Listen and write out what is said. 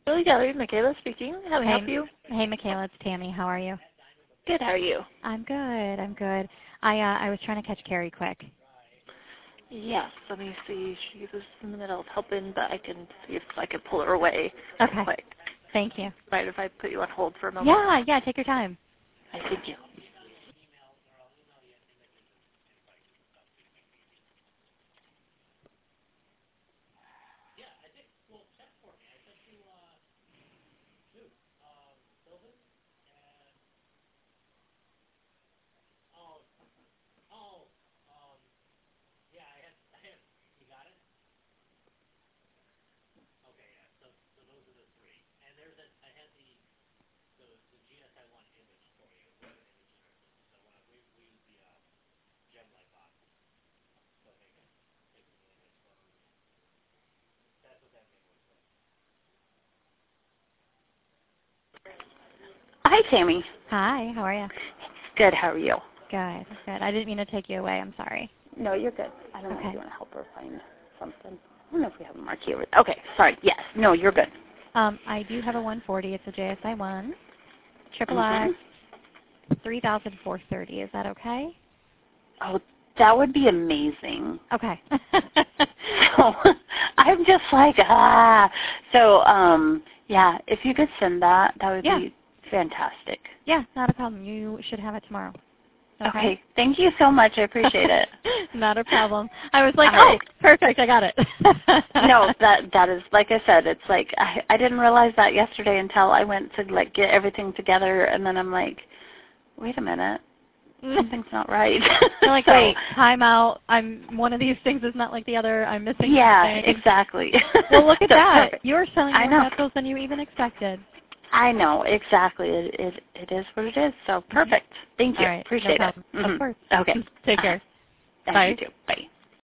Really Gallery, Michaela speaking. How may I help you? Hey, Michaela, it's Tammy. How are you? Good, how are you? I'm good. I'm good. I was trying to catch Carrie quick. Yes, let me see. She was in the middle of helping, but I can see if I can pull her away Okay. quick. Thank you. Right, if I put you on hold for a moment? Yeah, take your time. I thank you. Hi, Tammy. Hi, how are you? Good, how are you? Good. I didn't mean to take you away. I'm sorry. No, you're good. I don't know Okay. if you want to help her find something. I don't know if we have a marquee over there. Okay, sorry. Yes. No, you're good. I do have a 140. It's a JSI 1. Triple X, 3,430. Is that okay? Oh, that would be amazing. Okay. So I'm just like, So, yeah, if you could send that, that would be fantastic. Yeah, not a problem. You should have it tomorrow. Okay. Thank you so much. I appreciate it. Not a problem. I was like, oh, perfect. I got it. No, that is, like I said, it's like I didn't realize that yesterday until I went to like get everything together, and then I'm like, wait a minute. Something's not right. You're like, wait, time out. One of these things is not like the other. I'm missing something. Yeah, exactly. Well, look at that. Perfect. You're selling more metals than you even expected. I know, exactly. It is what it is. So perfect. Thank you. All right, Appreciate no it. problem. Of course. Okay. Take care. Thank Bye. you too. Bye.